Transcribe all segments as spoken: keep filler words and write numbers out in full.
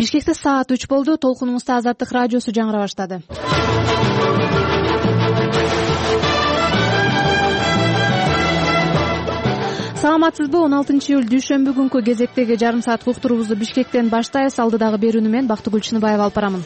Бишкекте саат үч болду. Толкунуңузда Азаттык радиосу жаңыра баштады. Саламатсызбы? он алтынчы июль дүйшөмбү күнкү кезектеги жарым саат уктуруубузду Бишкектен баштайбыз. Алдыдагы берүүнү мен Бактыгүл Чыныбаева алып барамын.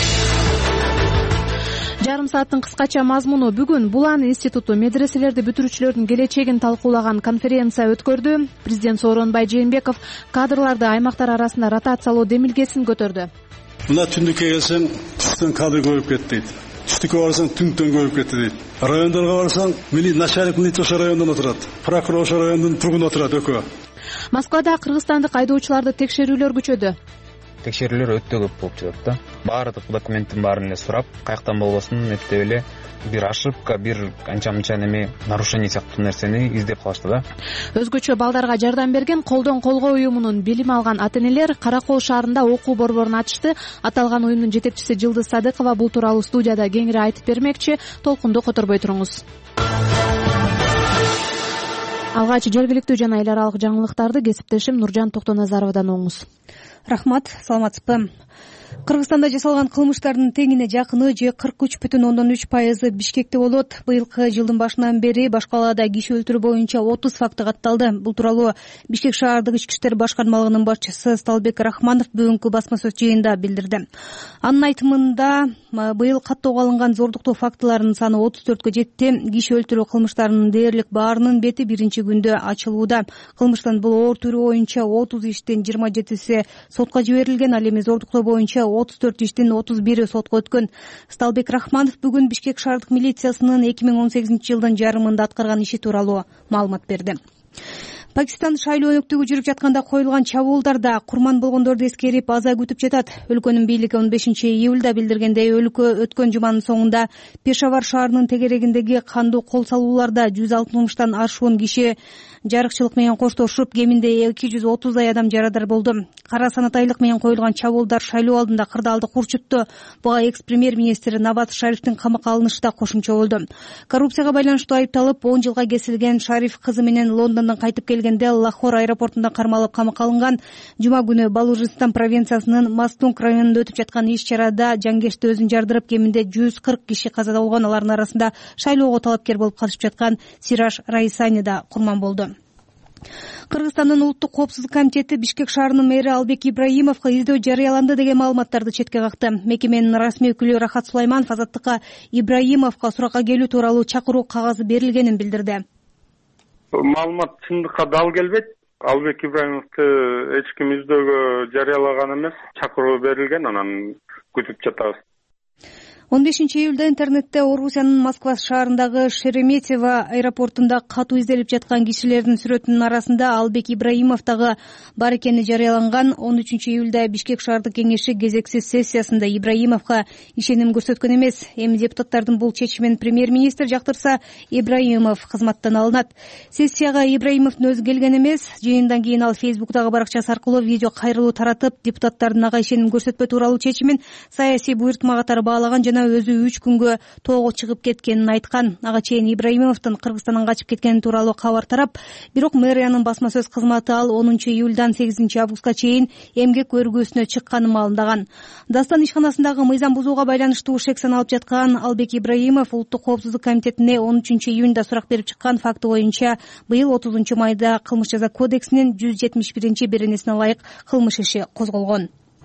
Жарым сааттын кыскача мазмуну: бүгүн Булан институту медреселерди бүтүрүүчүлөрдүн келечегин талкуулаган конференция өткөрдү. Президент Сооронбай Жээнбеков кадрларды аймактар арасында ротациялоо демилгесин көтөрдү. Мына түндүккө келсең, түштөн кадр көбөйүп кетти дейт. Түштүккө барсаң, түнктөн көбөйүп кетти дейт. Райондорго барсаң, мили начальник милиция ошо райондон отурат, прокурор ошо райондун тургуну отурат экөө. Москвада кыргызстандык айдоочуларды текшерүүлөр күчөдү. Текшерүүлөр өтө көп болуп жатат да. Баардык документтин баарын эле сурап, каяктан болбосун эптеп эле бир ошибка, бир анча-мынча неме нарушение сыяктуу нерсени издеп калышты да. Өзгөчө балдарга жардам берген Колдон колго уюмунун билим алган ата-энелер Кара Кол шаарында окуу борборун ачышты. Аталган уюмдун жетекчиси Жылдыз Садыкова бул тууралуу студияда кеңири айтып бермекчи. Толкунду которбой туруңуз. Алгач жергиликтүү жана эл аралык жаңылыктарды кесиптешим Нуржан Токтоназаровдон угуңуз. Рахмат, саламатсызбы? Кыргызстанда жасалган кылмыштардын теңине жакыны же кырк үч бүтүн ондон үч пайызы Бишкекте болот. Быйылкы жылдын башынан бери баш калаада киши өлтүрүү боюнча отуз факты катталды. Бул тууралуу Бишкек шаардык ички иштер башкармалыгынын башчысы Сталбек Рахманов бүгүнкү басма сөз жыйынында билдирди. Анын айтымында быйыл каттоого алынган зордуктоо фактыларынын саны отуз төрткө жетти. Киши өлтүрүү кылмыштарынын дээрлик баарынын бети биринчи күндө ачылууда. Кылмыштын бул оор түрү боюнча отуз иштин жыйырма жетиси сотко жиберилген, ал эми зордуктоо боюнча отуз төрт иштин отуз бири сотко өткөн. Сталбек Рахманов бүгүн Бишкек шаардык милициясынын эки миң он сегизинчи жылдын жарымында аткарган иши тууралуу маалымат берди. Пакистан шайлоо өнөктүгү жүрүп жатканда коюлган чабуулдарда курман болгондорду эскерип аза күтүп жатат. Өлкөнүн бийлиги он бешинчи июлда билдиргендей, өлкө өткөн жуманын соңунда Пешавар шаарынын тегерегиндеги кандуу кол салууларда жүз алтымыштан ашуун киши жарыкчылык менен коштошуп, кеминде эки жүз отуздай адам жарадар болду. Кара санатайлык менен коюлган чабуулдар шайлоо алдында кырдаалды курчутту. Буга экс премьер-министр Наваз Шарифтин камакка алынышы да кошумча болду. Коррупцияга байланыштуу айыпталып он жылга кесилген Шариф кызы менен Лондондон кайтып келгенде Лахор аэропортунда кармалып камакка алынган. Жума күнү Балужистан провинциясынын Мастунг районунда өтүп жаткан иш-чарада жангешти өзүн жардырып, кеминде жүз кырк киши каза болгон. Алардын арасында шайлоого талапкер болуп катышып жаткан Сираж Раисани да курман болду. Кыргызстандын улуттук коопсуздук комитети Бишкек шаарынын мэри Албек Ибраимовго издөө жарыяланды деген маалыматтарды четке какты. Мекеменин расмий өкүлү Рахат Сулайманов Азаттыкка Ибраимовго суракка келүү тууралуу чакыруу кагазы берилгенин билдирди. Маалымат чындыкка дал келбейт. Албек Ибраимовду эч ким издөөгө жарыялаган эмес, чакыруу берилген, анан күтүп жатабыз. он бешинчи июлда интернетте Орусиянын Москва шаарындагы Шереметьево аэропортунда катуу изделип жаткан кишилердин сүрөтүнүн арасында Албек Ибраимов дагы бар экени жарыяланган. он үчүнчү июлда Бишкек шаардык кеңеши кезексиз сессиясында Ибраимовго ишеним көрсөткөн эмес. Эми депутаттардын бул чечимин премьер-министр жактырса, Ибраимов кызматтан алынат. Сессияга Ибраимовдун өзү келген эмес. Жыйындан кийин ал Фейсбуктагы баракчасы аркылуу видео кайрылуу таратып, депутаттардын ага ишеним көрсөтпөө тууралуу чечимин саясий буйртма катары баалаган жана өзү үч күнгө тоого чыгып кеткенин айткан. Ага чейин Ибраимовдун Кыргызстандан качып кеткени тууралуу кабар тарап, бирок мэриянын басма сөз кызматы ал онунчу июлдан сегизинчи августка чейин эмгек өргүүсүнө чыкканын маалымдаган. Дастан ишканасындагы мыйзам бузууга байланыштуу шек саналып жаткан Албек Ибраимов улуттук коопсуздук комитетине он үчүнчү июнда сурак берип чыккан факты боюнча быйыл отузунчу майда кылмыш жаза кодексинин жүз жетимиш биринчи беренесине ылайык кылмыш иши козголгон.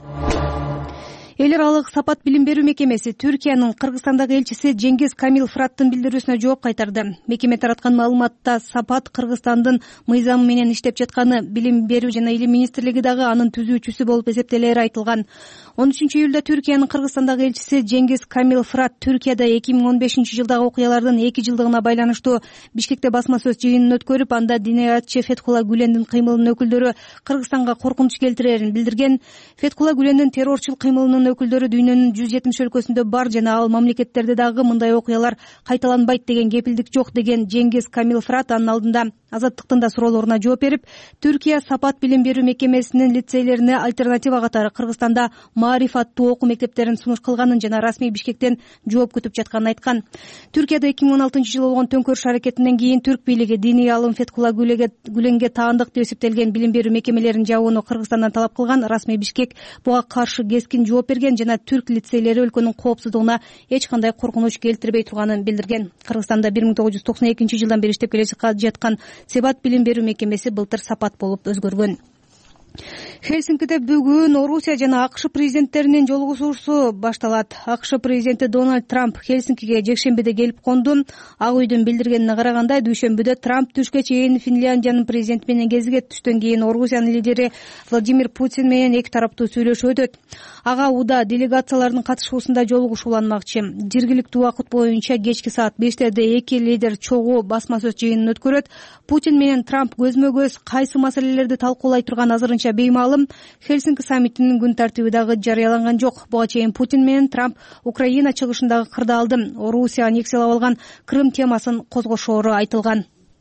Эл аралык сапат билим берүү мекемеси Түркиянын Кыргызстандагы элчиси Жеңгиз Камил Фраттын билдирүүсүнө жооп кайтарды. Мекеме тараткан маалыматта сапат Кыргызстандын мыйзамы менен иштеп жатканы, билим берүү жана илим министрлиги дагы анын түзүүчүсү болуп эсептелери айтылган. он үчүнчү июлда Түркиянын Кыргызстандагы элчиси Жеңгиз Камил Фрат Түркияда эки миң он бешинчи жылдагы окуялардын эки жылдыгына байланыштуу Бишкекте басма сөз жыйынын өткөрүп, анда Динаятчы Феткула Гүлендин кыймылынын өкүлдөрү Кыргызстанга коркунуч келтирерин билдирген. Феткула Гүлендин террорчул кыймылынын колдонуу өкүлдөрү дүйнөнүн жүз жетимиш өлкөсүндө бар жана ал мамлекеттерде дагы мындай окуялар кайталанбайт деген кепилдик жок деген Жеңгиз Камилфрат анын алдында Азаттыктын да суроолоруна жооп берип, Түркия Сапат билим берүү мекемесинин лицейлерине альтернатива катары Кыргызстанда Маариф аттуу окуу мектептерин сунуш кылганын жана расмий Бишкектен жооп күтүп жатканын айткан. Түркияда эки миң он алтынчы жылы болгон төңкөрүш аракетинен кийин түрк бийлиги диний алым Фетхулла Гүленге таандык деп эсептелген билим берүү мекемелерин жабууну Кыргызстандан талап кылган. Расмий Бишкек буга каршы кескин жооп берген жана түрк лицейлери өлкөнүн коопсуздугуна эч кандай коркунуч келтирбей турганын билдирген. Кыргызстанда бир миң тогуз жүз токсон экинчи жылдан бери иштеп келе жаткан Себат билим берүү мекемеси былтыр Сапат болуп өзгөргөн. Хельсинкиде бүгүн Орусия жана АКШ президенттеринин жолугушуусу башталат. АКШ президенти Дональд Трамп Хельсинкиге жекшембиде келип конду. Ак үйдүн билдиргенине караганда, дүйшөмбүдө Трамп түшкө чейин Финляндиянын президенти менен кезигет. Түштөн кийин Орусиянын лидери Владимир Путин менен эки тараптуу сүйлөшүү өтөт. Ага Уда делегациялардын катышуусунда жолугушуу уланмакчы. Жергиликтүү убакыт боюнча кечки саат бештерде эки лидер чогуу басма сөз жыйынын өткөрөт. Путин менен Трамп көзмө көз кайсы маселелерди талкуулай турган азырынча беймаалым. Хельсинки саммитинин күн тартиби дагы жарыяланган жок. Буга чейин Путин менен Трамп Украина чыгышындагы кырдаалды, Орусия аннексиялап алган Крым темасын козгошоору айтылган.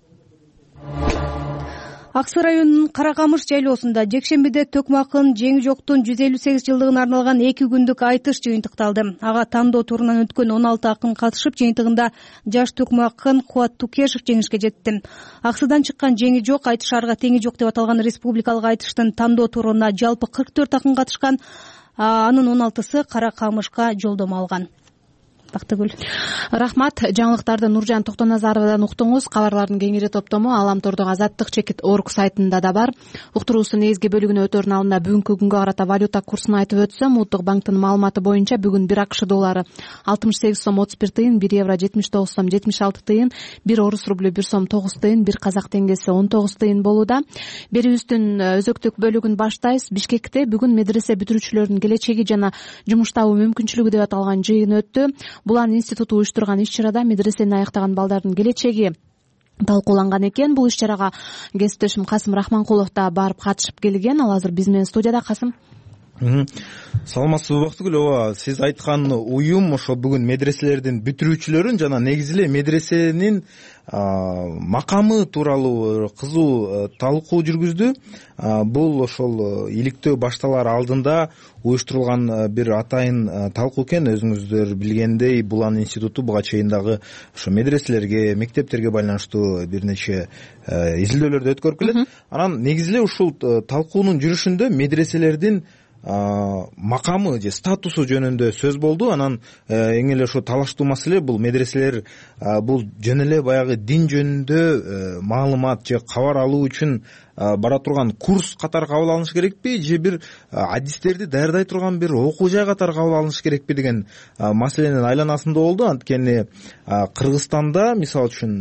Аксы районунун Каракамыш жайлоосунда жекшембиде Төкмакын Жеңи жоктун жүз элүү сегиз жылдыгына арналган эки күндүк айтыш жыйынтыкталды. Ага тандоо турунан өткөн он алты акын катышып, жыйынтыгында жаш Төкмакын Кубат Тукешев жеңишке жетти. Аксыдан чыккан Жеңи жок айтыш арга теңи жок деп аталган республикалык айтыштын тандоо туруна жалпы кырк төрт акын катышкан, анын он алтысы Каракамышка жолдомо алган. Бактыгүл. Рахмат. Жаңылыктарды Нуржан Токтоназаровадан уктуңуз. Кабарлардын кеңири топтому Аламтордун Азаттык чекит орг сайтында да бар. Уктуруусунун негизги бөлүгүнө өтөрүн алдында бүгүнкү күнгө карата валюта курсун айтып өтсөм, Улуттук банктын маалыматы боюнча бүгүн бир АКШ доллары алтымыш сегиз сом отуз бир тыйын, бир евро жетимиш тогуз сом жетимиш алты тыйын, бир орус рублю бир сом тогуз тыйын, бир казак теңгеси он тогуз тыйын болууда. Берүүбүздүн өзөктүк бөлүгүн баштайбыз. Бишкекте бүгүн медресе бүтүрүүчүлөрдүн келечеги жана жумуш табуу мүмкүнчүлүгү деп аталган жыйын өттү. Булан институту уюштурган иш-чарада медресени аяктаган балдардын келечеги талкууланган экен. Бул иш-чарага кесиптешим Касым Рахманкулов да барып катышып келген. Ал азыр биз менен студияда. Касым. Саламатсызбы Бактыгүл? Ооба, сиз айткан уюм ошо бүгүн медреселердин бүтүрүүчүлөрүн жана негизи эле медресенин макамы тууралуу кызуу талкуу жүргүздү. Бул ошол иликтөө башталар алдында уюштурулган бир атайын талкуу экен. Өзүңүздөр билгендей, Булан институту буга чейин дагы ошо медреселерге, мектептерге байланыштуу бир нече изилдөөлөрдү өткөрүп келет. Анан негизи эле ушул талкуунун жүрүшүндө медреселердин макамы же статусу жөнүндө сөз болду. Анан эң эле ошо талаштуу маселе бул медреселер бул жөн эле баягы дин жөнүндө маалымат же кабар алуу үчүн бара турган курс катары кабыл алыныш керекпи, же бир адистерди даярдай турган бир окуу жай катары кабыл алыныш керекпи деген маселенин айланасында болду. Анткени Кыргызстанда мисалы үчүн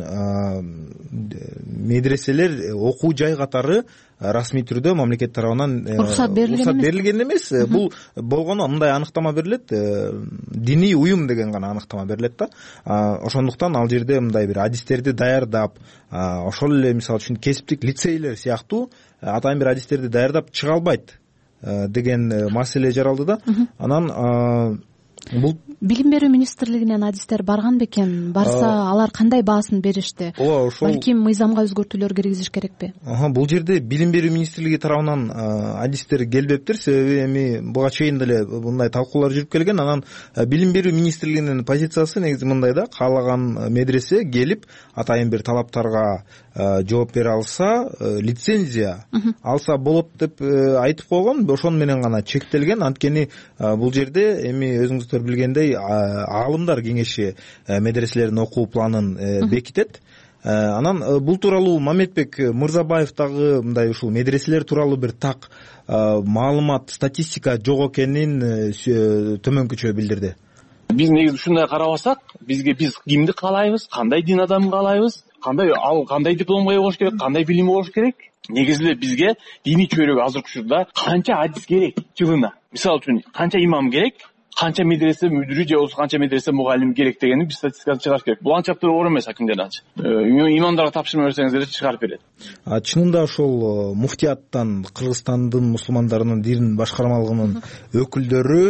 медреселер окуу жай катары расмий түрдө мамлекет тарабынан уруксат берилген эмес. Бул болгону мындай аныктама берилет, диний уюм деген гана аныктама берилет да. Ошондуктан ал жерде мындай бир адистерди даярдап, ошол эле мисалы үчүн кесиптик лицейлер сыяктуу атайын бир адистерди даярдап чыга албайт деген маселе жаралды да. Анан бул билим берүү министрлигинен адистер барган бекен? Барса, алар кандай баасын беришти? Ооба, ошол балким мыйзамга өзгөртүүлөр киргизиш керекпи? Бул жерде билим берүү министрлиги тарабынан адистер келбептир, себеби эми буга чейин деле мындай талкуулар жүрүп келген. Анан билим берүү министрлигинин позициясы негизи мындай да: каалаган медресе келип атайын бир талаптарга жооп бере алса, лицензия алса болот деп айтып койгон. Ошону менен гана чектелген. Анткени бул жерде эми өзүңүздөр билгендей аалымдар кеңеши медреселердин окуу планын бекитет. Анан бул тууралуу Мамедбек Мырзабаев дагы мындай ушул медреселер тууралуу бир так маалымат, статистика жок экенин төмөнкүчө билдирди. Биз негизи ушундай карабасак, бизге биз кимди каалайбыз, кандай дин адамын каалайбыз, кандай ал кандай дипломго ээ болуш керек, кандай билими болуш керек. Негизи эле бизге диний чөйрөгө азыркы учурда канча адис керек жылына. Мисалы үчүн канча имам керек, канча медресе мүдүрү же болбосо канча медресе мугалим керек дегенди биз статистиканы чыгарыш керек. Бул анча оор эмес акимдерденчи. Имамдарга тапшырма берсеңиздер чыгарып берет. Чынында ошол муфтияттан, Кыргызстандын мусулмандарынын дин башкармалыгынын өкүлдөрү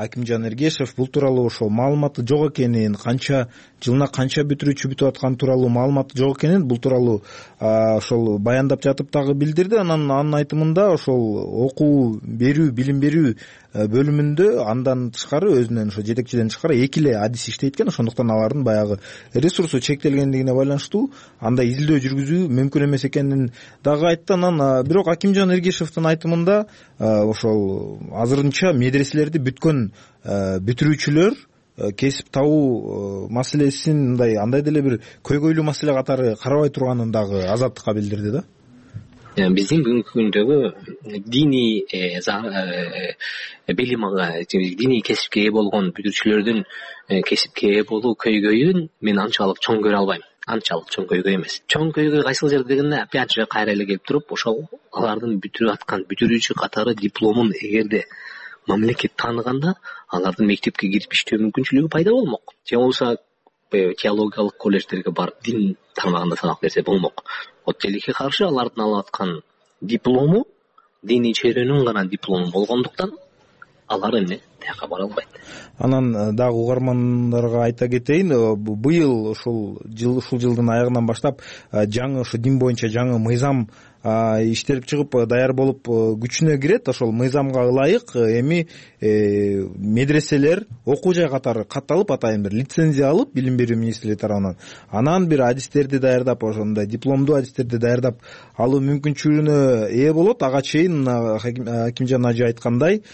Акимжан Эргешев бул тууралуу ошол маалыматы жок экенин, канча жылына канча бүтүрүүчү бүтүп атканы тууралуу маалыматы жок экенин бул тууралуу ошол баяндап жатып дагы билдирди. Анан анын айтымында ошол окуу берүү, билим берүү бөлүмүндө андан тышкары өзүнөн ошо жетекчиден тышкары эки эле адис иштейт экен. Ошондуктан алардын баягы ресурсу чектелгендигине байланыштуу анда изилдөө жүргүзүү мүмкүн эмес экенин дагы айтты. Анан бирок Акимжан Эргешевдин айтымында ошол азырынча медреселерди бүткөн бүтүрүүчүлөр кесип табуу маселесин мындай андай деле бир көйгөйлүү маселе катары карабай турганын дагы Азаттыкка билдирди да. Биздин бүгүнкү күндөгү диний билим, диний кесипке ээ болгон бүтүрүүчүлөрдүн кесипке ээ болуу көйгөйүн мен анчалык чоң көрө албайм. Анчалык чоң көйгөй эмес. Чоң көйгөй кайсыл жерде дегенде, опять же кайра эле келип туруп, ошол алардын бүтүрүп аткан бүтүрүүчү катары дипломун эгерде мамлекет тааныганда, алардын мектепке кирип иштөө мүмкүнчүлүгү пайда болмок. Же болбосо теологиялык колледждерге барып дин тармагында сабак берсе болмок. Отчеликке каршы алардын алып аткан диплому диний чөйрөнүн гана диплому болгондуктан алар эмне тияка бара албайт. Анан дагы угармандарга айта кетейин, быйыл ушул жыл ушул жылдын аягынан баштап жаңы ушу дин боюнча жаңы мыйзам иштелип чыгып даяр болуп күчүнө кирет. Ошол мыйзамга ылайык эми медреселер окуу жай катары катталып, атайын бир лицензия алып билим берүү министрлиги тарабынан анан бир адистерди даярдап, ошондой дипломдуу адистерди даярдап алуу мүмкүнчүлүгүнө ээ болот. Ага чейин Акимжан ажы айткандай,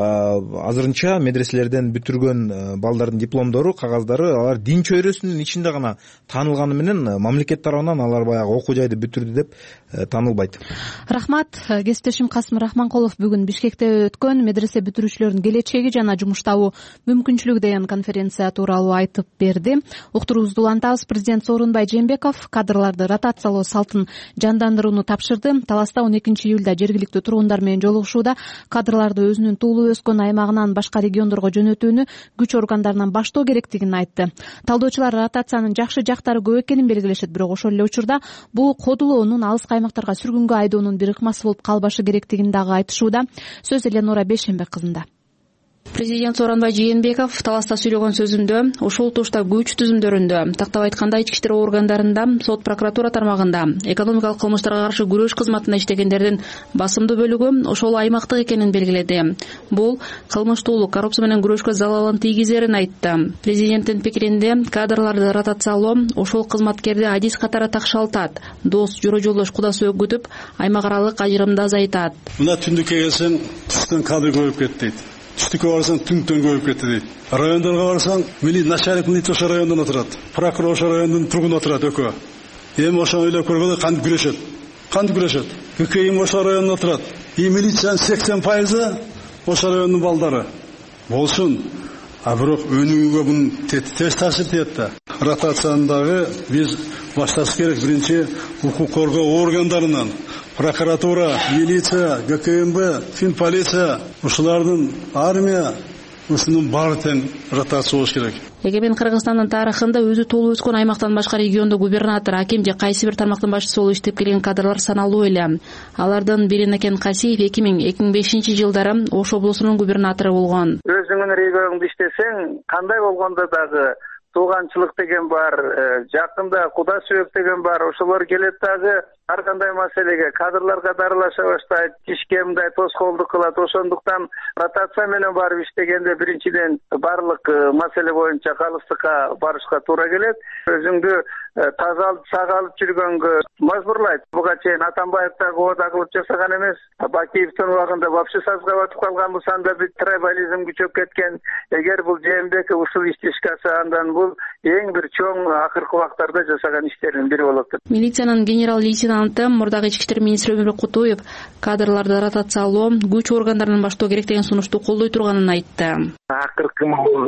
азырынча медреселерден бүтүргөн балдардын дипломдору, кагаздары алар дин чөйрөсүнүн ичинде гана таанылганы менен мамлекет тарабынан алар баягы окуу жайды бүтүрдү деп таанылбайт. Рахмат. Кесиптешим Касым Рахманкулов бүгүн Бишкекте өткөн медресе бүтүрүүчүлөрүнүн келечеги жана жумуш табуу мүмкүнчүлүгү деген конференция тууралуу айтып берди. Уктуруубузду улантабыз. Президент Сооронбай Жээнбеков кадрларды ротациялоо салтын жандандырууну тапшырды. Таласта он экинчи июлда жергиликтүү тургундар менен жолугушууда кадрларды өзүнүн туулуп өскөн аймагынан башка региондорго жөнөтүүнү күч органдарынан баштоо керектигин айтты. Талдоочулар ротациянын жакшы жактары көп экенин белгилешет, бирок ошол эле учурда бул кодулоонун алыс аймактарга сүргүнгө айдоонун бир ыкмасы болуп калбашы керектигин дагы айтышууда. Сөз Эленора Бейшенбек кызында. Президент Сооронбай Жээнбеков таласта сүйлөгөн сөзүндө ушул туштап күч түзүмдөрүндө, тактап айтканда ички иштер органдарында, сот прокуратура тармагында, экономикалык кылмыштарга каршы күрөш кызматында иштегендердин басымдуу бөлүгү ошол аймактык экенин белгиледи. Бул кылмыштуулук, коррупция менен күрөшкө залалын тийгизерин айтты. Президенттин пикиринде кадрларды ротациялоо ошол кызматкерди адис катары такшалтат, дос, жора жолдош, кудасы өкүтүп, аймак аралык ажырымды азайтат. Мына түндүккө келсең, түстөн кадр көбөйүп кетти дейт. Түштүккө барсаң түнктөн көбөйүп кетти дейт. Райондорго барсаң, мили начальник милиция ошол райондон отурат, прокурор ошол райондун тургуну отурат экөө. Эми ошону ойлоп көргөндө кантип күрөшөт? Кантип күрөшөт? ККМ ошол райондон отурат. И милициянын сексен пайызы ошол райондун балдары. Болсун. А бирок өнүгүүгө мунун терс таасир тиет да. Ротациянын биз башташ керек. Биринчи укук коргоо органдарынан, прокуратура, милиция, ГКМБ, финполиция, ушулардын армия, ушунун баары тең ротация болуш керек. Эгемен Кыргызстандын тарыхында өзү туулуп өскөн аймактан башка региондо губернатор, аким же кайсы бир тармактын башчысы болуп иштеп келген кадрлар саналуу эле. Алардын бири Накен Касиев эки миң эки миң бешинчи жылдары Ош облусунун губернатору болгон. Өзүңүн регионуңда иштесең, кандай болгондо дагы тууганчылык деген бар, жакында куда сүйөк деген бар, ошолор келет дагы ар кандай маселеге кадрларга дарылаша баштайт, ишке мындай тоскоолдук кылат. Ошондуктан ротация менен барып иштегенде биринчиден барлык маселе боюнча калыстыкка барышка туура келет. Өзүңдү таза алып, сага алып жүргөнгө мажбурлайт. Буга чейин Атамбаев дагы оода кылып жасаган эмес. Бакиевдин убагында вообще сазга батып калган, бусанда бир трибализм күчөп кеткен. Эгер бул Жээнбеков ушул ишти ишке алса, андан бул эң бир чоң акыркы убактарда жасаган иштердин бири болот. Милициянын генерал-лейтенанты, мурдагы ички иштер министри Өмүрбек Кутуев кадрларды ротациялоо күч органдарынан баштоо керек деген сунушту колдой турганын айтты. Акыркы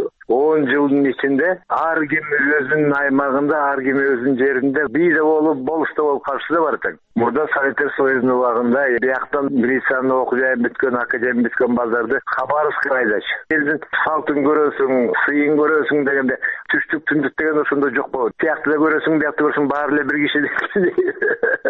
он жылдын ичинде ар ким өзүнүн аймагында, ар ким өзүнүн жеринде бийде болуп, болушта болуп калышы да бар экен. Мурда Советтер Союзунун убагында бияктан милициянын окуу жайын бүткөн, академия бүткөн балдарды Хабаровскка айдаш. Элдин салтын көрөсүң, сыйын көрөсүң дегенде, түштүк түндүк деген ошондо жок болот. Тиякты да көрөсүң, биякты көрөсүң, баары эле бир киши.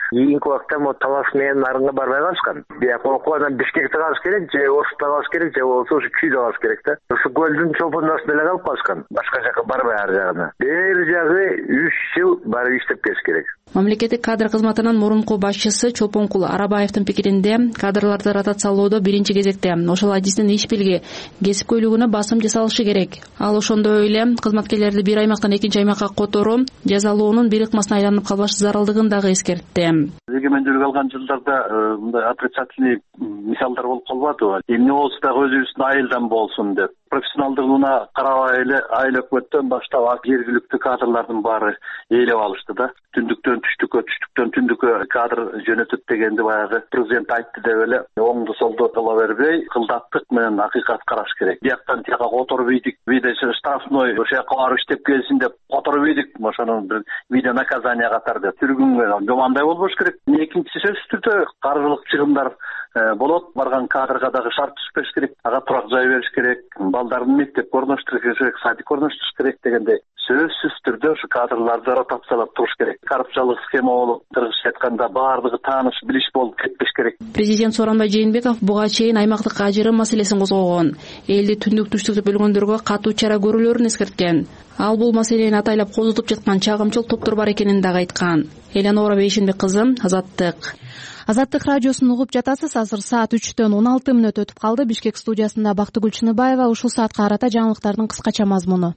кийинки убакта могу талаш менен нарынга барбай калышкан. Бияк окуп анан Бишкекте калыш керек, же Ошутта калыш керек, же болбосо ушу Күйдө калыш керек да. Ушу көлдүн чолпондосунда эле калып калышкан. Башка жака барбай ар жагына. Бир жагы үч жыл барып иштеп келиш керек. Мамлекеттик кадр кызматынын мурунку башчысы Чолпонкул Арабаевдин пикиринде, кадрларды ротациялоодо биринчи кезекте ошол адистин иш билги, кесипкөйлүгүнө басым жасалышы керек. Ал ошондой эле кызматкерлерди бир аймактан экинчи аймакка которуу, жазалоонун бир ыкмасына айланып калбаш зарылдыгын дагы эскертти. Эгемендүүлүк алган жылдарда мындай отрицательный мисалдар болуп калбадыбы? Эмне болсо дагы өзүбүздүн айылдан болсун деп. Профессионалдыгына карабай эле айыл өкмөттөн баштап жергиликтүү кадрлардын баары ээлеп алышты да. Түндүктөн түштүккө, түштүктөн түндүккө кадр жөнөтөт дегенди баягы президент айтты деп эле оңду солду кыла бербей, кылдаттык менен акыйкат караш керек. Бияктан тияка которуп ийдик, виде штрафной ошол жака барып иштеп келсин деп которуп ийдик, ошону бир виде наказание катары деп түргөнгө жомандай болбош керек. Экинчиси сөзсүз түрдө каржылык чыгымдар болот, барган кадрга дагы шарт түшпөш керек, ага турак жай бериш керек, балдарын мектепке орноштуруш керек, садикке орноштуруш керек дегенде сөзсүз түрдө ушу кадрларды ротациялап туруш керек. Коррупциялык схема болуп, кыргызча айтканда баардыгы тааныш билиш болуп кетпеш керек. Президент Сооронбай Жээнбеков буга чейин аймактык ажырым маселесин козгогон, элди түндүк түштүк деп бөлгөндөргө катуу чара көрүүлөрүн эскерткен. Ал бул маселени атайлап козутуп жаткан чагымчыл топтор бар экенин дагы айткан. Элянора Бейшенбек кызы, Азаттык. Азаттык радиосун угуп жатасыз. Азыр саат үчтөн он алты мүнөт өтүп калды. Бишкек студиясында Бактыгүл Чыныбаева. Ушул саатка карата жаңылыктардын кыскача мазмуну.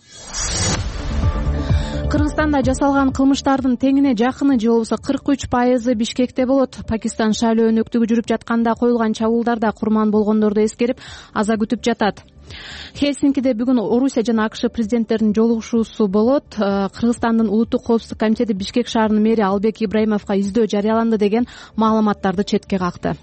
Кыргызстанда жасалган кылмыштардын теңине жакыны же болбосо кырк үч пайызы Бишкекте болот. Пакистан шайлоо өнөктүгү жүрүп жатканда коюлган чабуулдарда курман болгондорду эскерип, аза күтүп жатат. Хельсинкиде бүгүн Орусия жана АКШ президенттеринин жолугушуусу болот. Кыргызстандын улуттук коопсуздук комитети Бишкек шаарынын мэри Албек Ибраимовго издөө жарыяланды деген маалыматтарды четке какты.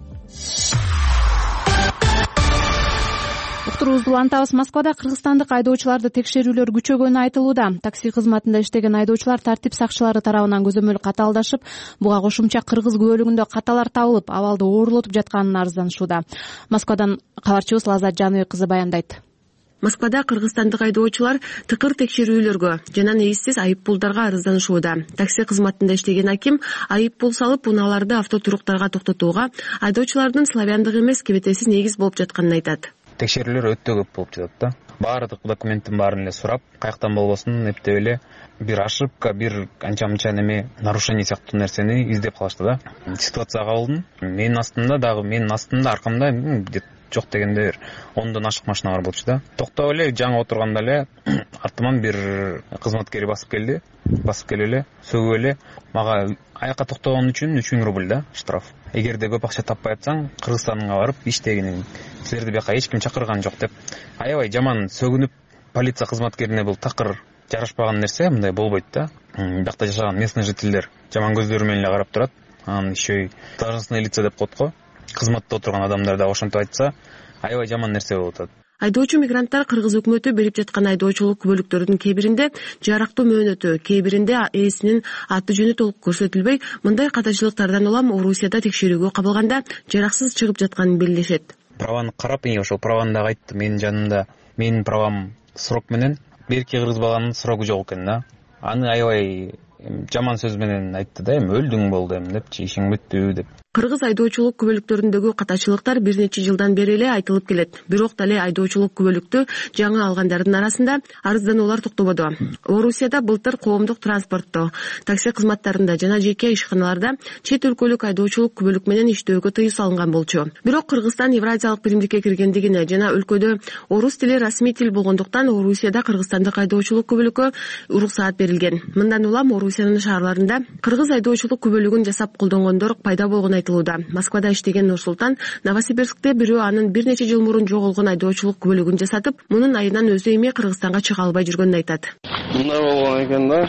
Уктуруубузду улантабыз. Москвада кыргызстандык айдоочуларды текшерүүлөр күчөгөнү айтылууда. Такси кызматында иштеген айдоочулар тартип сакчылары тарабынан көзөмөл катаалдашып, буга кошумча кыргыз күбөлүгүндө каталар табылып, абалды оорулотуп жатканын арызданышууда. Москвадан кабарчыбыз Лазат Жаныбек кызы баяндайт. Москвада кыргызстандык айдоочулар тыкыр текшерүүлөргө жана негизсиз айып пулдарга арызданышууда. Такси кызматында иштеген аким айып пул салып, унааларды автотуруктарга токтотууга айдоочулардын славяндык эмес, кебетесиз негиз болуп жатканын айтат. Текшерүүлөр өтө көп болуп жатат да. Баардык документтин баарын эле сурап, каяктан болбосун эптеп эле бир ошибка, бир анча-мынча неме нарушение сыяктуу нерсени издеп калышты да. Ситуацияга калдым. Менин астымда дагы, менин астымда аркамда жок дегенде бир ондон ашык машина бар болчу да. Токтоп эле жаңы отурганда эле артыман бир кызматкери басып келди. Басып келип эле сөгүп эле мага аякка токтогон үчүн үч миң рубль да штраф. Эгерде көп акча таппай атсаң, Кыргызстанга барып иштегиниң, силерди бияка эч ким чакырган жок деп аябай жаман сөгүнүп, полиция кызматкерине бул такыр жарашпаган нерсе, мындай болбойт да. Биякта жашаган местный жительдер жаман көздөр менен эле карап турат. Анан еще и должностные лица деп коет го. Кызматта отурган адамдар да ошентип айтса, аябай жаман нерсе болуп атат. Айдоочу мигранттар кыргыз өкмөтү берип жаткан айдоочулук күбөлүктөрдүн кээ биринде жарактуу мөөнөтү, кээ биринде ээсинин аты жөнү толук көрсөтүлбөй, мындай катачылыктардан улам Орусияда текшерүүгө кабылганда жараксыз чыгып жатканын белгилешет. Праваны карап, эми ошол праваны дагы айтты. Менин жанымда менин правам срок менен, берки кыргыз баланын срогу жок экен да. Аны аябай жаман сөз менен айтты да, эми өлдүң болду эми депчи, ишиң бүттү деп. Кыргыз айдоочулук күбөлүктөрүндөгү катачылыктар бир нече жылдан бери эле айтылып келет. Бирок дале айдоочулук күбөлүктү жаңы алгандардын арасында арыздануулар токтободу. Орусияда былтыр коомдук транспортто, такси кызматтарында жана жеке ишканаларда чет өлкөлүк айдоочулук күбөлүк менен иштөөгө тыюу салынган болчу. Бирок Кыргызстан Евразиялык биримдикке киргендигине жана өлкөдө орус тили расмий тил болгондуктан Орусияда кыргызстандык айдоочулук күбөлүккө уруксаат берилген. Мындан улам Орусиянын шаарларында кыргыз айдоочулук күбөлүгүн жасап колдонгондор пайда болгон айтылууда. Москвада иштеген Нурсултан Новосибирскте бирөө анын бир нече жыл мурун жоголгон айдоочулук күбөлүгүн жасатып, мунун айынан өзү эми Кыргызстанга чыга албай жүргөнүн айтат. Мындай болгон экен да.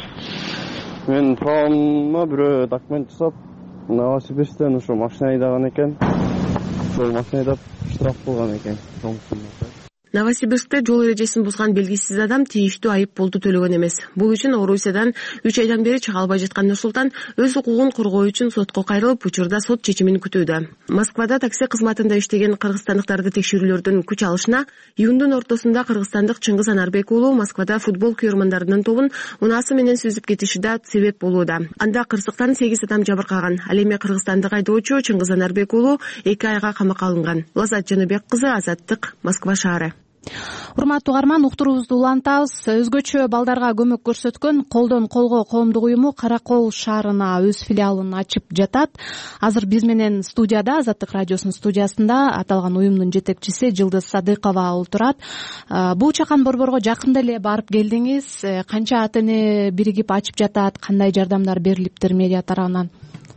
Мен правома бирөө документ жасап, Новосибирсктен ошо машина айдаган экен. Ошол машина айдап штраф болгон экен. Новосибирскте жол эрежесин бузган белгисиз адам тийиштүү айып пулду төлөгөн эмес. Бул үчүн Орусиядан үч айдан бери чыга албай жаткан Нурсултан өз укугун коргоо үчүн сотко кайрылып, учурда сот чечимин күтүүдө. Москвада такси кызматында иштеген кыргызстандыктарды текшерүүлөрдүн күч алышына июндун ортосунда кыргызстандык Чыңгыз Анарбек уулу Москвада футбол күйөрмандарынын тобун унаасы менен сүзүп кетиши да себеп болууда. Анда кырсыктан сегиз адам жабыркаган. Ал эми кыргызстандык айдоочу Чыңгыз Анарбек уулу эки айга камакка алынган. Лазат Жаныбек кызы, Азаттык, Москва шаары. Урматтуу угарман, уктуруубузду улантабыз. Өзгөчө балдарга көмөк көрсөткөн Колдон колго коомдук уюму Каракол шаарына өз филиалын ачып жатат. Азыр биз менен студияда, Азаттык радиосунун студиясында аталган уюмдун жетекчиси Жылдыз Садыкова отурат. Бул чакан борборго жакында эле барып келдиңиз. Канча ата эне биригип ачып жатат? Кандай жардамдар берилиптир мэрия тарабынан?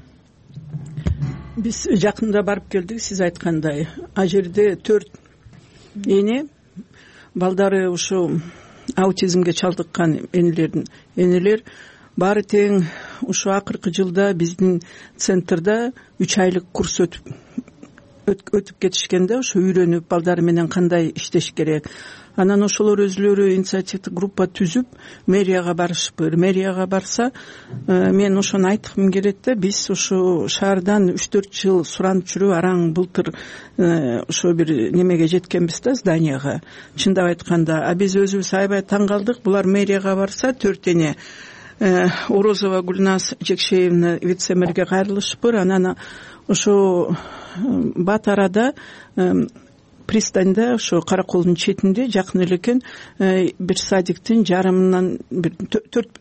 Биз жакында барып келдик. Сиз айткандай, а жерде төрт эне балдары ушу аутизмге чалдыккан энелердин энелер баары тең ушу акыркы жылда биздин центрда үч айлык курс өтүп өтүп кетишкенде ушу үйрөнүп балдары менен кандай иштеш керек. Анан ошолор өзүлөрү инициативдик группа түзүп мэрияга барышыпыр. Мэрияга барса, мен ошону айткым келет да, биз ушу шаардан үч төрт жыл суранып жүрүп, араң былтыр ошо бир немеге жеткенбиз да, зданияга. Чындап айтканда, а биз өзүбүз аябай таң калдык. Булар мэрияга барса, төрт эне Орозова Гүлназ Жекшеевна вице-мэрге кайрылышыпыр. Анан ошо бат арада пристанда, ошо Караколдун четинде жакын эле экен, бир садиктин жарымынан бир төрт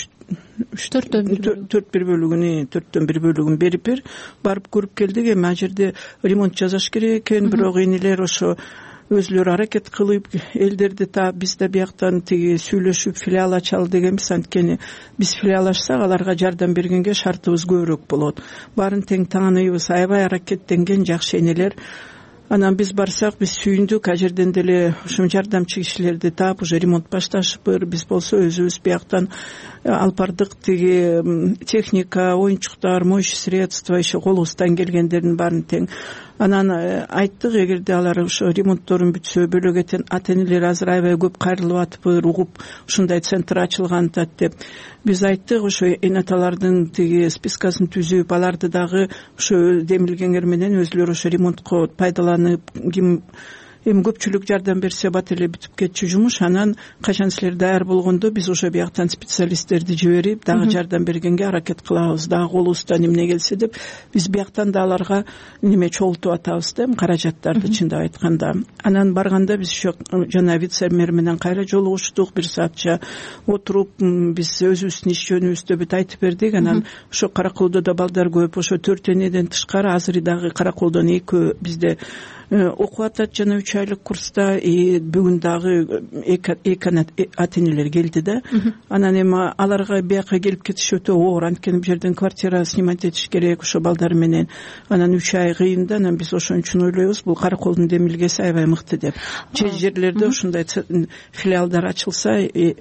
төрт бир бөлүгүн төрттөн бир бөлүгүн берипир. Барып көрүп келдик. Эми а жерде ремонт жасаш керек экен, бирок энелер ошо өзүлөрү аракет кылып, элдерди таап, биз да бияктан тиги сүйлөшүп филиал ачалы дегенбиз. Анткени биз филиал ачсак, аларга жардам бергенге шартыбыз көбүрөөк болот. Баарын тең тааныйбыз, аябай аракеттенген жакшы энелер. Анан биз барсак, биз сүйүндүк. А жерден деле ушул жардамчы кишилерди таап, уже ремонт башташыпыр. Биз болсо өзүбүз бияктан алып бардык, тиги техника, оюнчуктар, моющие средства, еще колубуздан келгендердин баарын тең. Анан айттык, эгерде алар ошо ремонтторун бүтсө, бөлөк ата энелер азыр аябай көп кайрылып атыпыр, угуп ушундай центр ачылган атат деп. Биз айттык, ошо эне аталардын тиги спискасын түзүп, аларды дагы ошо демилгеңер менен өзүлөрү ошо ремонтко пайдаланып, ким эми көпчүлүк жардам берсе бат эле бүтүп кетчү жумуш. Анан качан силер даяр болгондо биз ошо бияктан специалисттерди жиберип, дагы жардам бергенге аракет кылабыз. Дагы колубуздан эмне келсе деп, биз бияктан да аларга неме чогултуп атабыз да, каражаттарды, чындап айтканда. Анан барганда биз ошо жана вице-мэр менен кайра жолугуштук, бир саатча отуруп, биз өзүбүздүн иш жөнүбүздү бүт айтып бердик. Анан ошо Караколдо да балдар көп, ошо төрт энеден тышкары азыр дагы Караколдон экөө бизде окуп атат, жана үч айлык курста. И бүгүн дагы эки ата энелер келди да. Анан эми аларга бияка келип кетиш өтө оор, анткени бул жерден квартира снимать этиш керек ошо балдар менен. Анан үч ай кыйын да. Анан биз ошон үчүн ойлойбуз, бул Караколдун демилгеси аябай мыкты деп. Чет жерлерде ушундай филиалдар ачылса,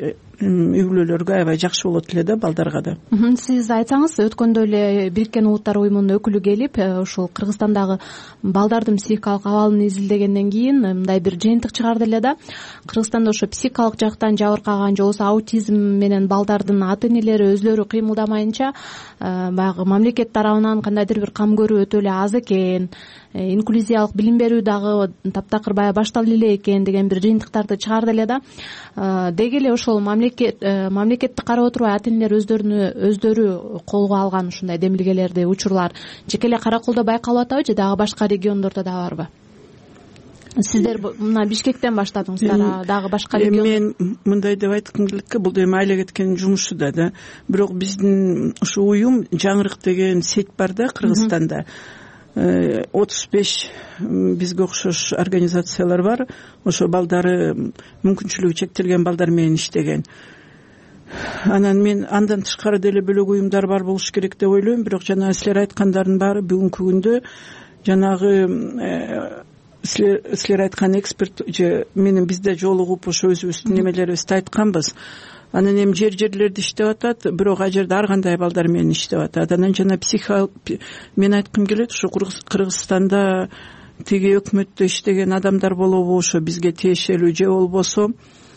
үй бүлөлөргө аябай жакшы болот эле да, балдарга да. Сиз айтсаңыз, өткөндө эле Бириккен Улуттар уюмунун өкүлү келип, ушул Кыргызстандагы балдардын психикалык абалын изилдегенден кийин мындай бир жыйынтык чыгарды эле да. Кыргызстанда ошо психикалык жактан жабыркаган же болбосо аутизм менен балдардын ата энелери өзлөрү кыймылдамайынча, баягы мамлекет тарабынан кандайдыр бир кам көрүү өтө эле аз экен, инклюзиялык билим берүү дагы таптакыр баягы башталып эле экен деген бир жыйынтыктарды чыгарды эле да. Деги эле ошол мамлекет мамлекетти карап отурбай ата энелер өздөрүнү өздөрү колго алган ушундай демилгелерди, учурлар жеке эле Караколдо байкалып атабы, же дагы башка региондордо да барбы? Сиздер мына Бишкектен баштадыңыздар, дагы башка регион? Мен мындай деп айткым келет, бул эми айла кеткен жумушу да да. Бирок биздин ушу уюм Жаңырык деген сеть бар да Кыргызстанда. отуз беш бизге окшош организациялар бар. Ошо балдары, мүмкүнчүлүгү чектелген балдар менен иштеген. Анан мен андан тышкары деле бөлөк уюмдар бар болуш керек деп ойлойм. Бирок жана силер айткандардын баары бүгүнкү күндө жанагы силер айткан эксперт же менин бизде жолугуп ошо өзүбүздүн немелерибизди айтканбыз. Анан эми жер жерлерде иштеп атат, бирок а жерде ар кандай балдар менен иштеп атат. Анан жана психо мен айткым келет, ушу Кыргызстанда тиги өкмөттө иштеген адамдар болобу, ошо бизге тиешелүү же болбосо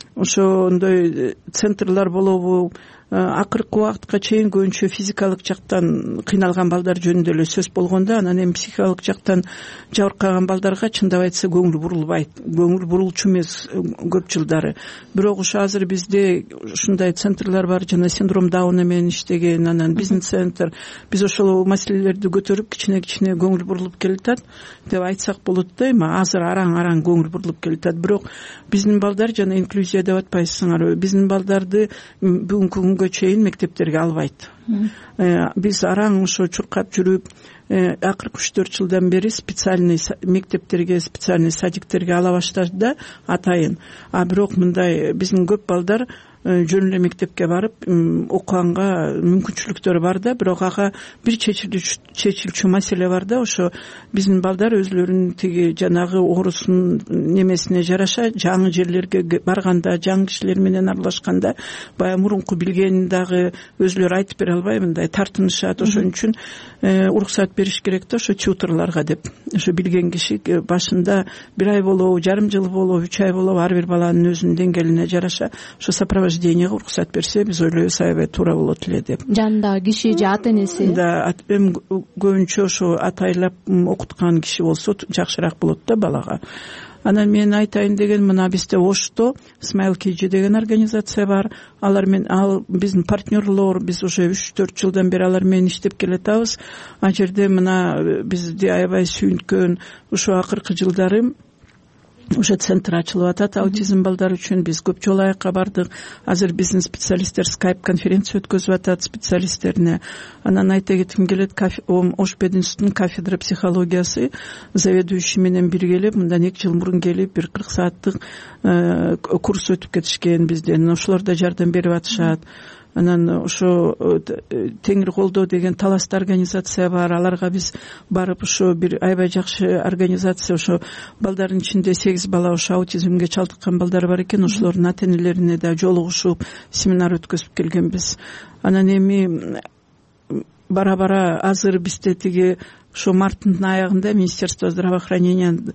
ошондой центрлар болобу, акыркы убакытка чейин көбүнчө физикалык жактан кыйналган балдар жөнүндө эле сөз болгондо, анан эми психикалык жактан жабыркаган балдарга чындап айтса көңүл бурулбайт, көңүл бурулчу эмес көп жылдары. Бирок ошо азыр бизде ушундай центрлар бар, жана синдром Дауна менен иштеген, анан бизнес центр. Биз ошол маселелерди көтөрүп кичине кичине көңүл бурулуп келатат деп айтсак болот да. Эми азыр араң-араң көңүл бурулуп келатат. Бирок биздин балдар, жана инклюзия деп атпайсыңарбы, биздин балдарды бүгүнкү күнгө чейин мектептерге албайт. Биз араң ошо чуркап жүрүп, акыркы үч төрт жылдан бери специальный мектептерге, специальный садиктерге ала баштады да атайын. А бирок мындай биздин көп балдар жөн эле мектепке барып окуганга мүмкүнчүлүктөрү бар да, бирок ага бир чечилчү маселе бар да. Ошо биздин балдар өзлөрүнүн тиги жанагы оорусунун немесине жараша жаңы жерлерге барганда, жаңы кишилер менен аралашканда баягы мурунку билгенин дагы өзлөрү айтып бере албай мындай тартынышат. Ошон үчүн уруксат бериш керек да ошо тьюторлорго деп. Ошо билген киши башында бир ай болобу, жарым жыл болобу, үч ай болобу, ар бир баланын өзүнүн деңгээлине жараша ошо сопровождениеге уруксат берсе, биз ойлойбуз аябай туура болот эле деп. Жанындагы киши же ата энеси? Да, эми көбүнчө ошо атайлап окуткан киши болсо жакшыраак болот да балага. Анан мен айтайын деген, мына бизде Ошто Smile Kg деген организация бар. Алар менен ал биздин партнерлор, биз уже үч төрт жылдан бери алар менен иштеп келатабыз. А жерде мына бизди аябай сүйүнткөн ушо акыркы жылдары уже центр ачылып атат аутизм балдар үчүн. Биз көп жолу аякка бардык. Азыр биздин специалисттер скайп конференция өткөзүп атат специалисттерине. Анан айта кетким келет, Ошпед институтунун кафедра психологиясы заведующий менен биргелеп, мындан эки жыл мурун келип бир кырк сааттык курс өтүп кетишкен бизден. Ошолор да жардам берип атышат. Анан ошо Теңир колдоо деген таласта организация бар. Аларга биз барып ошо бир аябай жакшы организация, ошо балдардын ичинде сегиз бала ошо аутизмге чалдыккан балдар бар экен. Ошолордун ата энелерине да жолугушуп семинар өткөзүп келгенбиз. Анан эми бара-бара азыр бизде тиги ошо марттын аягында Министерство здравоохранениядан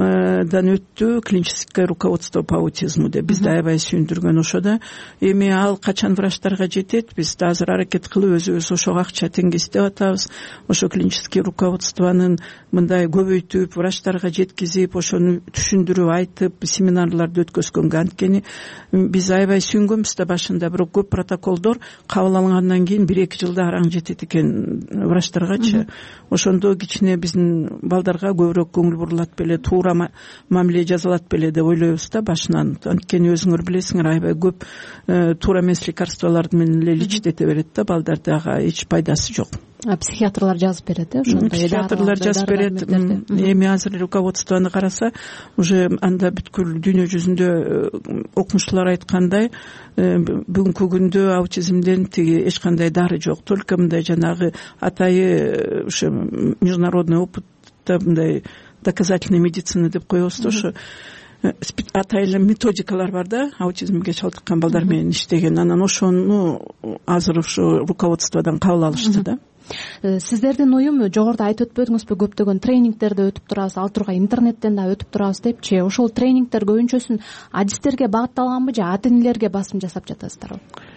өттү клиническое руководство по аутизму деп бизди аябай сүйүндүргөн. Ошода эми ал качан врачтарга жетет, биз да азыр аракет кылып өзүбүз ошого акча теңгестеп атабыз. Ошо клинический руководствонун мындай көбөйтүп, врачтарга жеткизип, ошону түшүндүрүп айтып, семинарларды өткөзгөнгө. Анткени биз аябай сүйүнгөнбүз да башында, бирок көп протоколдор кабыл алынгандан кийин бир эки жылда араң жетет экен врачтаргачы. Ошондо кичине биздин балдарга көбүрөөк көңүл бурулат беле, туура мамиле жасалат беле деп ойлойбуз да башынан. Анткени өзүңөр билесиңер, аябай көп туура эмес лекарстволор менен эле лечить берет да балдарды, ага эч пайдасы жок. А психиатрлар жазып берет, э? Ошондой психиатрлар жазып берет. Эми азыр руководствону караса, уже анда бүткүл дүйнө жүзүндө окумуштуулар айткандай, бүгүнкү күндө аутизмден тиги эч кандай дары жок. Только мындай жанагы атайы ошо международный опытта мындай доказательная медицина деп коебуз да, ошо атайын методикалар бар да, аутизмге чалдыккан балдар менен иштеген. Анан ошону азыр ошо руководстводон кабыл алышты да. Сиздердин уюм жогоруда айтып өтпөдүңүзбү, көптөгөн тренингтерди өтүп турабыз, ал тургай интернеттен да өтүп турабыз депчи. Ошол тренингтер көбүнчөсүн адистерге багытталганбы же ата энелерге басым жасап жатасыздарбы?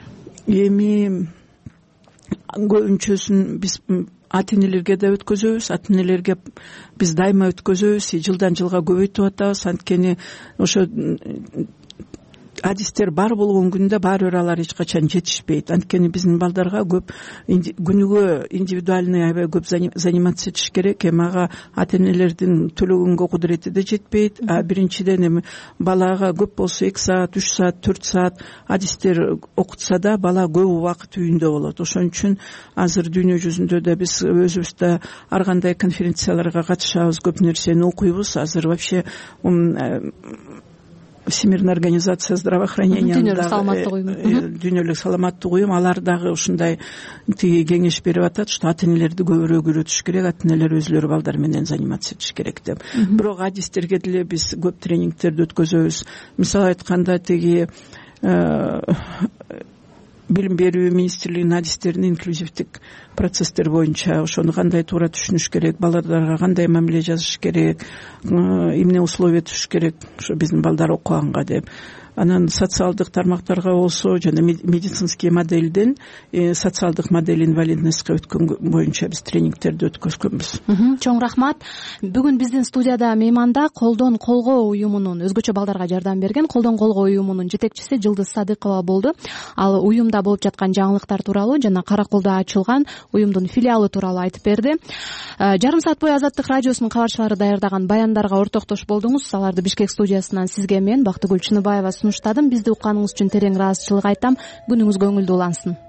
Эми көбүнчөсүн биз ата энелерге да өткөзөбүз, ата энелерге биз дайыма өткөзөбүз, жылдан жылга көбөйтүп атабыз. Анткени ошо адистер бар болгон күндө баары бир алар эч качан жетишпейт. Анткени биздин балдарга көп күнүгө индивидуальный аябай көп заниматься этиш керек. Эми ага ата энелердин төлөгөнгө кудурети да жетпейт. А биринчиден эми балага көп болсо эки саат, үч саат, төрт саат адистер окутса да бала көп убакыт үйүндө болот. Ошон үчүн азыр дүйнө жүзүндө да биз өзүбүз да ар кандай конференцияларга катышабыз, көп нерсени окуйбуз. Азыр вообще Всемирная организация здравоохранения, дүйнөлүк саламаттык уюм, алар дагы ушундай тиги кеңеш берип атат, что ата энелерди көбүрөөк үйрөтүш керек, ата энелер өзлөрү балдар менен заниматься этиш керек деп. Бирок адистерге деле биз көп тренингтерди өткөзөбүз. Мисалы айтканда тиги билим берүү министрлигинин адистерин инклюзивдик процесстер боюнча ошону кандай туура түшүнүш керек, балдарга кандай мамиле жасаш керек, эмне условия түзүш керек ошо биздин балдар окуганга деп. Анан социалдык тармактарга болсо жана медицинский моделден социалдык модель инвалидностька өткөн боюнча биз тренингтерди өткөзгөнбүз. Чоң рахмат. Бүгүн биздин студияда мейманда Колдон колго уюмунун, өзгөчө балдарга жардам берген Колдон колго уюмунун жетекчиси Жылдыз Садыкова болду. Ал уюмда болуп жаткан жаңылыктар тууралуу жана Караколдо ачылган уюмдун филиалы тууралуу айтып берди. Жарым саат бою Азаттык радиосунун кабарчылары даярдаган баяндарга ортоктош болдуңуз. Аларды Бишкек студиясынан сизге мен Бактыгүл Чыныбаева сунуштадым. Бизди укканыңыз үчүн терең ыраазычылык айтам. Күнүңүз көңүлдүү улансын.